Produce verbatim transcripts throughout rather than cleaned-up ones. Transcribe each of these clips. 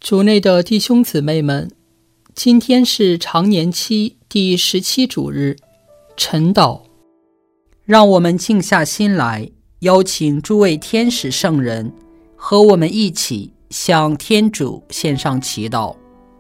主内的弟兄姊妹们，今天是常年期第十七主日，晨祷。 让我们静下心来，邀请诸位天使圣人和我们一起向天主献上祈祷。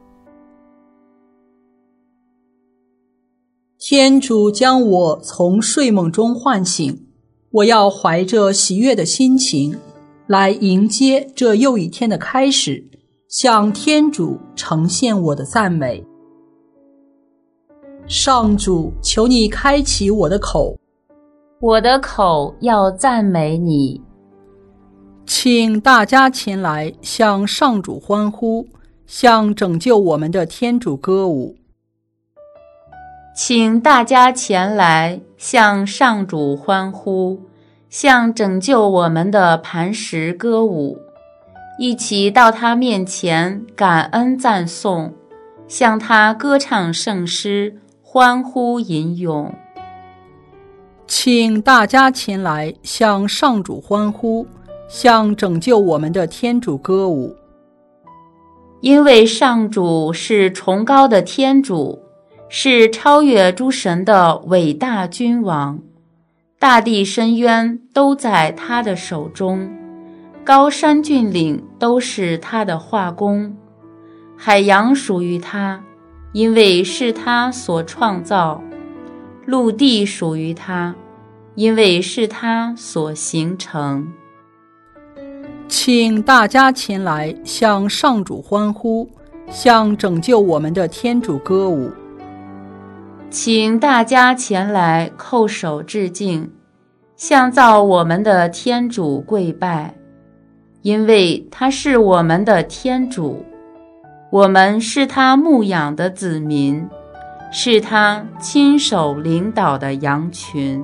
天主将我从睡梦中唤醒，我要怀着喜悦的心情来迎接这又一天的开始，向天主呈现我的赞美。上主，求你开启我的口， 我的口要赞美你。 请大家前来向上主欢呼，向拯救我们的天主歌舞。 请大家前来向上主欢呼，向拯救我们的磐石歌舞，一起到他面前感恩赞颂，向他歌唱圣诗，欢呼吟咏。 请大家前来向上主欢呼，向拯救我们的天主歌舞。 因为上主是崇高的天主，是超越诸神的伟大君王，大地深渊都在他的手中，高山峻岭都是他的画工，海洋属于他，因为是他所创造，陆地属于他，因为是他所形成。 请大家前来向上主欢呼，向拯救我们的天主歌舞。 请大家前来叩首致敬，向造我们的天主跪拜，因为他是我们的天主，我们是他牧养的子民，是他亲手领导的羊群。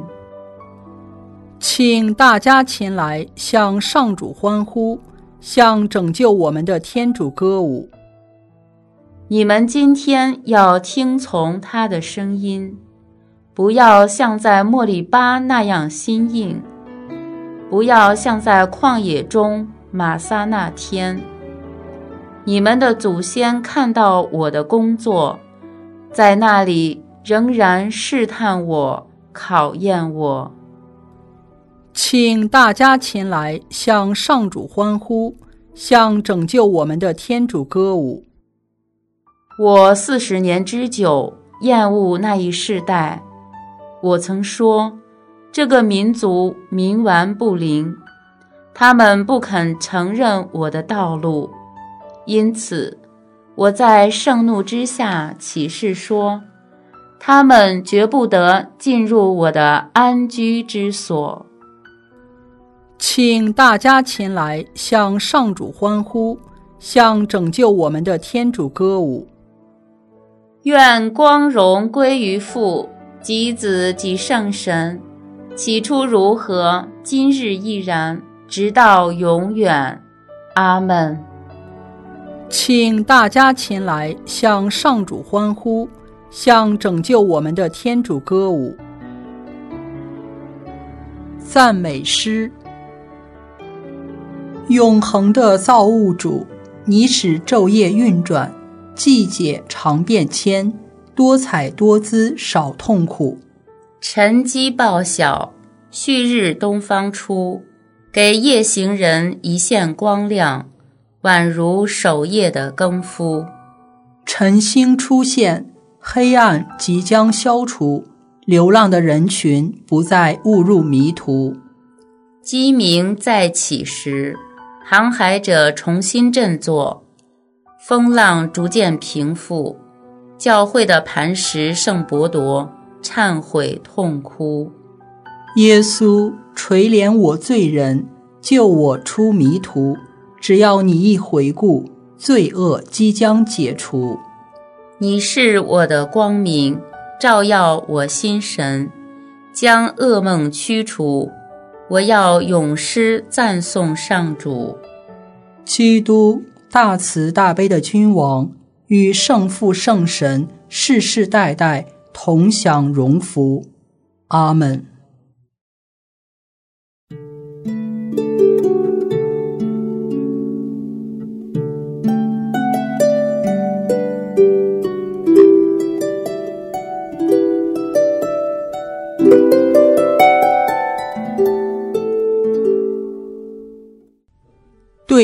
请大家前来向上主欢呼，向拯救我们的天主歌舞。 你们今天要听从他的声音，不要像在莫利巴那样心硬，不要像在旷野中玛撒那天。你们的祖先看到我的工作，在那里仍然试探我，考验我。 请大家前来向上主欢呼，向拯救我们的天主歌舞。 我四十年之久，厌恶那一世代。我曾说，这个民族冥顽不灵，他们不肯承认我的道路。因此，我在盛怒之下起誓说，他们绝不得进入我的安居之所。 请大家前来向上主欢呼，向拯救我们的天主歌舞。 愿光荣归于父及子及圣神，起初如何，今日亦然，直到永远。阿们。 请大家前来向上主欢呼，向拯救我们的天主歌舞。赞美诗。永恒的造物主，你使昼夜运转，季节常变迁，多彩多姿少痛苦。 晨鸡报晓，旭日东方出，给夜行人一线光亮，宛如守夜的更夫。 晨星出现，黑暗即将消除，流浪的人群不再误入迷途。 鸡鸣再起时，航海者重新振作，风浪逐渐平复，教会的磐石圣伯多忏悔痛哭。 耶稣，垂怜我罪人，救我出迷途，只要你一回顾，罪恶即将解除。 你是我的光明，照耀我心神，将噩梦驱除。我要咏诗赞颂上主。 基督，大慈大悲的君王，与圣父圣神世世代代同享荣福。阿们。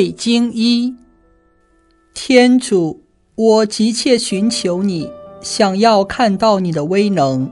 对经一。天主，我急切寻求你，想要看到你的威能。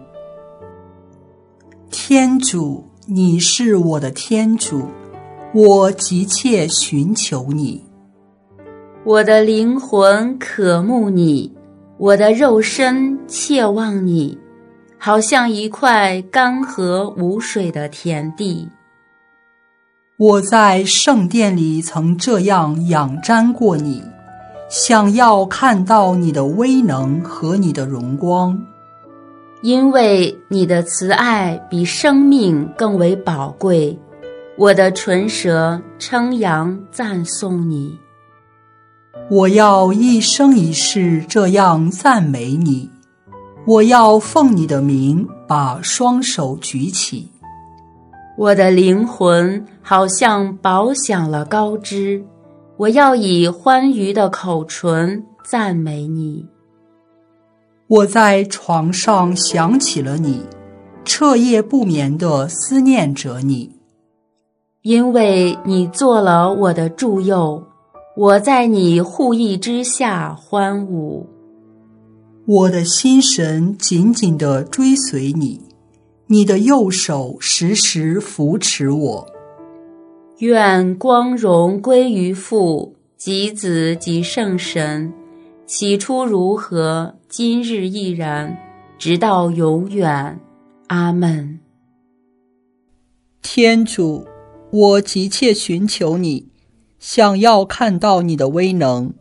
天主，你是我的天主，我急切寻求你。 我的灵魂渴慕你，我的肉身切望你，好像一块干涸无水的田地。 我在圣殿里曾这样仰瞻过你，想要看到你的威能和你的荣光。 因为你的慈爱比生命更为宝贵，我的唇舌称扬赞颂你。 我要一生一世这样赞美你，我要奉你的名把双手举起。 我的灵魂好像饱享了高枝，我要以欢愉的口唇赞美你。 我在床上想起了你，彻夜不眠地思念着你。 因为你做了我的助佑，我在你护翼之下欢舞。 我的心神紧紧地追随你，你的右手时时扶持我。 愿光荣归于父及子及圣神，起初如何，今日亦然，直到永远。阿们。 天主，我急切寻求你，想要看到你的威能。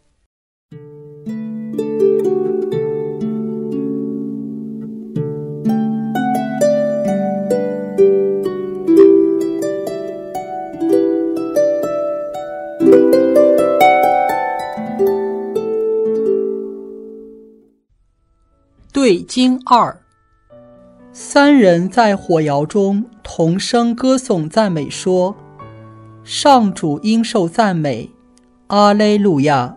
对经二。三人在火窑中同声歌颂赞美说：上主应受赞美，阿肋路亚。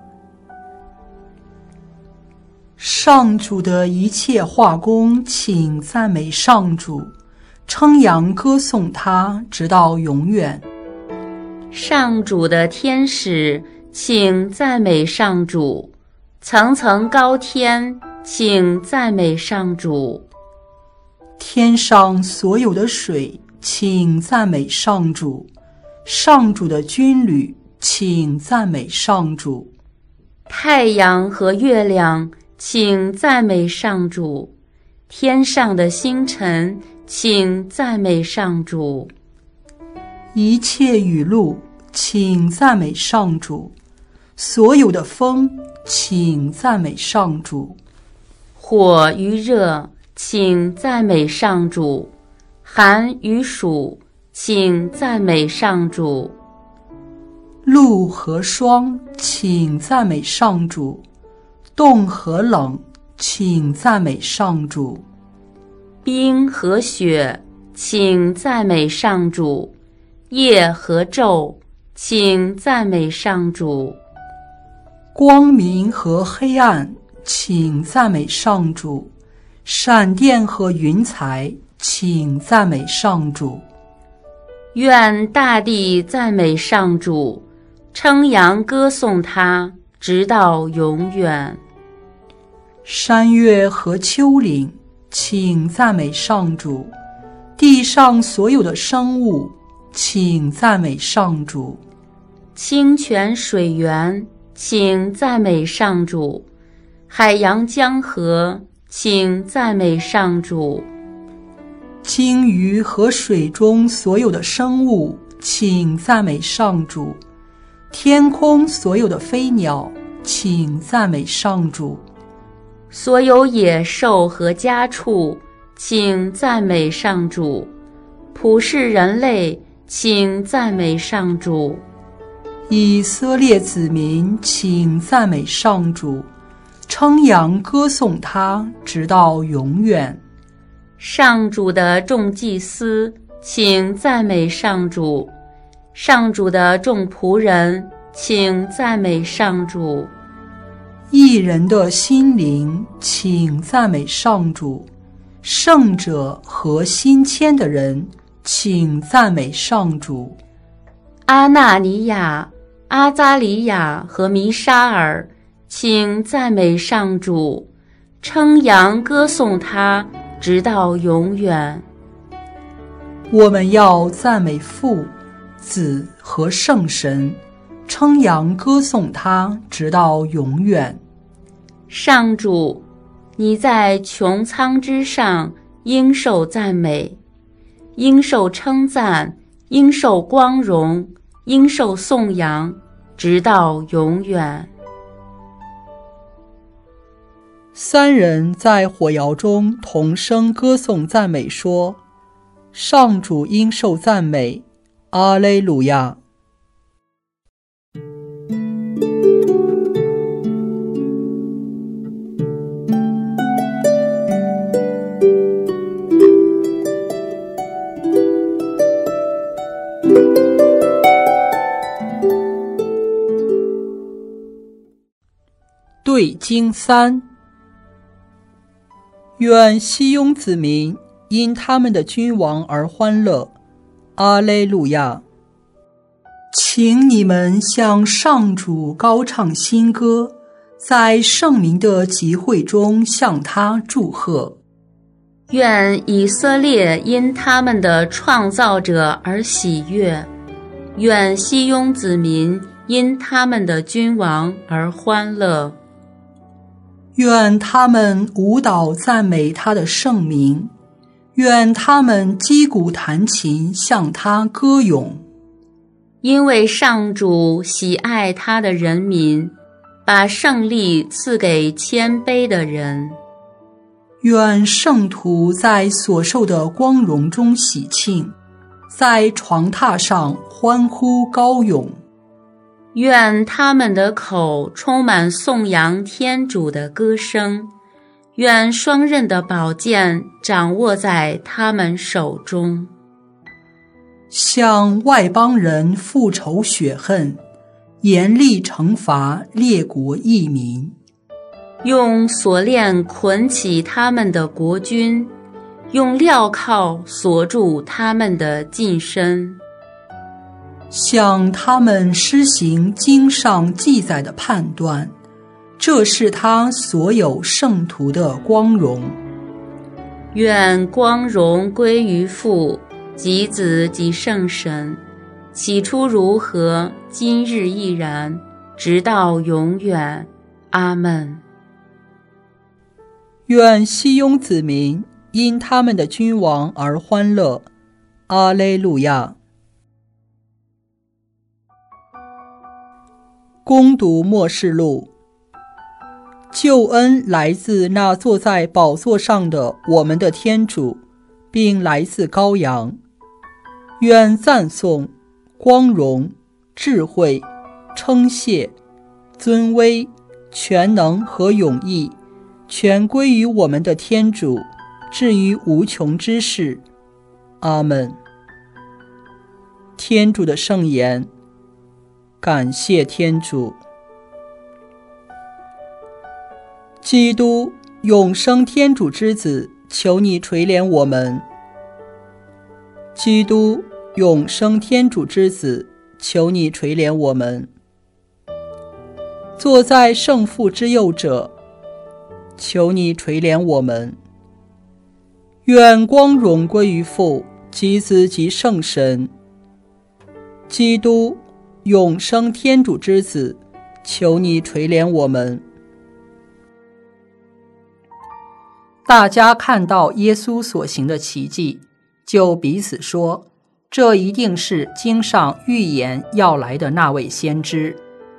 上主的一切化工，请赞美上主，称扬歌颂他，直到永远。 上主的天使，请赞美上主，层层高天，请赞美上主。 天上所有的水，请赞美上主，上主的军旅，请赞美上主。 太阳和月亮，请赞美上主，天上的星辰，请赞美上主。 一切雨露，请赞美上主，所有的风，请赞美上主。 火与热，请赞美上主，寒与暑，请赞美上主。 露和霜，请赞美上主，冻和冷，请赞美上主。 冰和雪，请赞美上主，夜和昼，请赞美上主。 光明和黑暗，请赞美上主，闪电和云彩，请赞美上主。 愿大地赞美上主，称扬歌颂他，直到永远。 山岳和丘陵，请赞美上主，地上所有的生物，请赞美上主。 清泉水源，请赞美上主，海洋江河，请赞美上主。 鲸鱼和水中所有的生物，请赞美上主。天空所有的飞鸟，请赞美上主。 所有野兽和家畜，请赞美上主。普世人类，请赞美上主。 以色列子民，请赞美上主，称扬歌颂他，直到永远。 上主的众祭司，请赞美上主。上主的众仆人，请赞美上主。 义人的心灵，请赞美上主。圣者和心谦的人，请赞美上主。 阿纳尼亚， 阿扎里亚和弥沙尔，请赞美上主，称扬歌颂他，直到永远。 我们要赞美父、子和圣神，称扬歌颂他，直到永远。 上主，你在穹苍之上应受赞美，应受称赞，应受光荣，应受颂扬，直到永远。 三人在火窑中同声歌颂赞美说：上主应受赞美，阿肋路亚。对经三，愿西雍子民因他们的君王而欢乐，阿肋路亚。请你们向上主高唱新歌，在圣民的集会中向他祝贺。 愿以色列因他们的创造者而喜悦，愿西雍子民因他们的君王而欢乐。 愿他们舞蹈赞美他的圣名，愿他们击鼓弹琴向他歌咏。 因为上主喜爱他的人民，把胜利赐给谦卑的人。 愿圣徒在所受的光荣中喜庆，在床榻上欢呼高咏。 愿他们的口充满颂扬天主的歌声，愿双刃的宝剑掌握在他们手中。 向外邦人复仇雪恨，严厉惩罚列国异民。 用锁链捆起他们的国君，用镣铐锁住他们的近身。 向他们施行经上记载的判断，这是他所有圣徒的光荣。 愿光荣归于父及子及圣神，起初如何，今日亦然，直到永远。阿们。 愿西雍子民因他们的君王而欢乐，阿肋路亚。恭读默示录。救恩来自那坐在宝座上的我们的天主，并来自羔羊。愿赞颂、光荣、智慧、称谢、尊威、全能和永义，全归于我们的天主，至于无穷之世。阿们。天主的圣言。感谢天主。基督，永生天主之子，求你垂怜我们。基督，永生天主之子，求你垂怜我们。坐在圣父之右者，求你垂怜我们。愿光荣归于父及子及圣神。基督，永生天主之子，求你垂怜我们。大家看到耶稣所行的奇迹，就彼此说，这一定是经上预言要来的那位先知。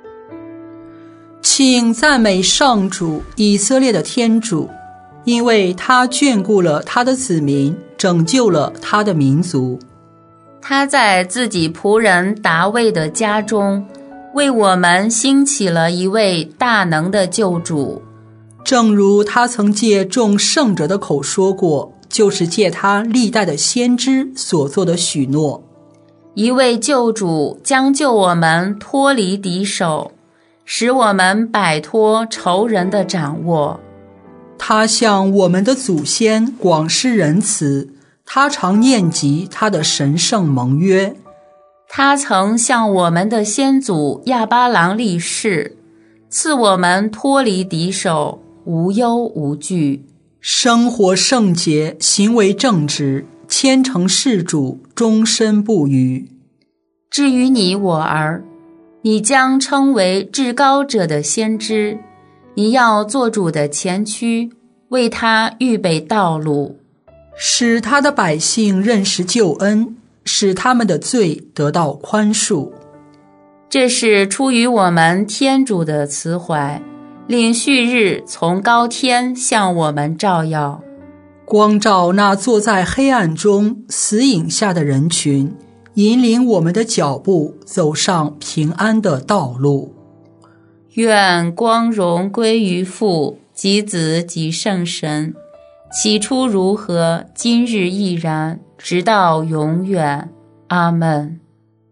请赞美上主，以色列的天主，因为他眷顾了他的子民，拯救了他的民族。 他在自己仆人达味的家中，为我们兴起了一位大能的救主。 正如他曾借众圣者的口说过，就是借他历代的先知所做的许诺。 一位救主将救我们脱离敌手，使我们摆脱仇人的掌握。 他向我们的祖先广施仁慈，他常念及他的神圣盟约， 他曾向我们的先祖亚巴郎立誓，赐我们脱离敌手，无忧无惧， 生活圣洁，行为正直，虔诚事主，终身不渝。 至于你我儿，你将称为至高者的先知，你要做主的前驱，为他预备道路， 使他的百姓认识救恩，使他们的罪得到宽恕。 这是出于我们天主的慈怀，令旭日从高天向我们照耀， 光照那坐在黑暗中死影下的人群，引领我们的脚步走上平安的道路。 愿光荣归于父及子及圣神，起初如何，今日亦然，直到永远。阿们。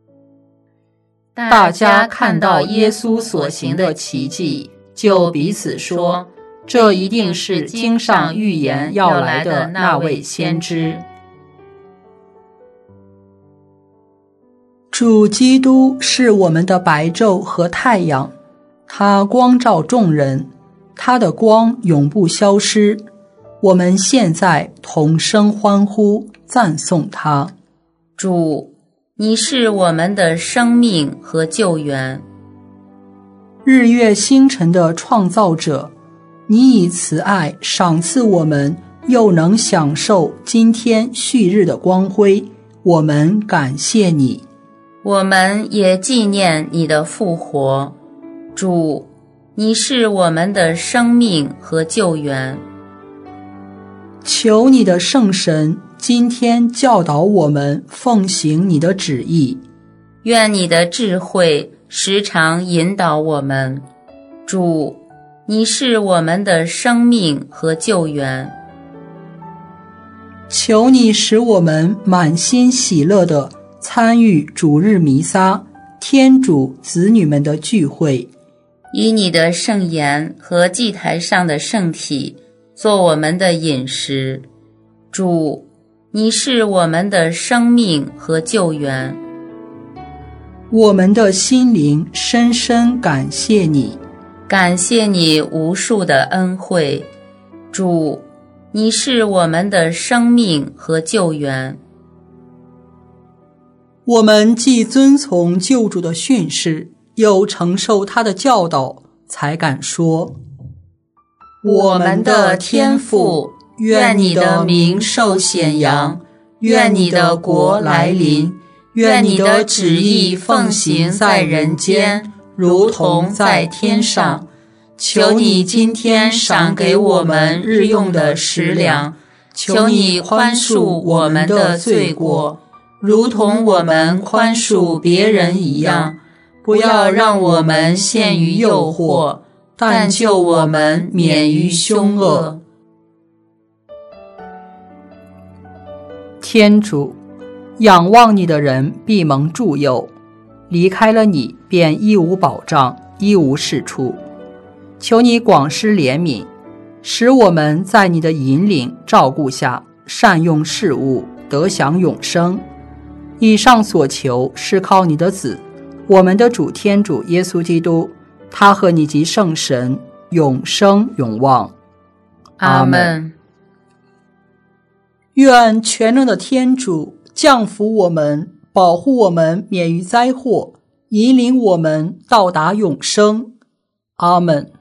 大家看到耶稣所行的奇迹，就彼此说，这一定是经上预言要来的那位先知。 主基督是我们的白昼和太阳，他光照众人，他的光永不消失。我们现在同声欢呼，赞颂他。 主，你是我们的生命和救援。 日月星辰的创造者，你以慈爱赏赐我们，又能享受今天旭日的光辉，我们感谢你。 我们也纪念你的复活。主，你是我们的生命和救援。 求你的圣神今天教导我们奉行你的旨意， 愿你的智慧时常引导我们。主，你是我们的生命和救援。 求你使我们满心喜乐地参与主日弥撒，天主子女们的聚会， 以你的圣言和祭台上的圣体做我们的饮食。主，你是我们的生命和救援。 我们的心灵深深感谢你， 感谢你无数的恩惠。主，你是我们的生命和救援。 我们既遵从救主的训示，又承受他的教导，才敢说， 我们的天父，愿你的名受显扬，愿你的国来临，愿你的旨意奉行在人间，如同在天上。求你今天赏给我们日用的食粮，求你宽恕我们的罪过，如同我们宽恕别人一样，不要让我们陷于诱惑，但救我们免于凶恶。 天主，仰望你的人必蒙助佑，离开了你便一无保障，一无是处。求你广施怜悯，使我们在你的引领照顾下善用事物，得享永生。以上所求是靠你的子，我们的主天主耶稣基督，他和你及圣神永生永望。 阿们。 愿全能的天主降福我们，保护我们免于灾祸，引领我们到达永生。阿们。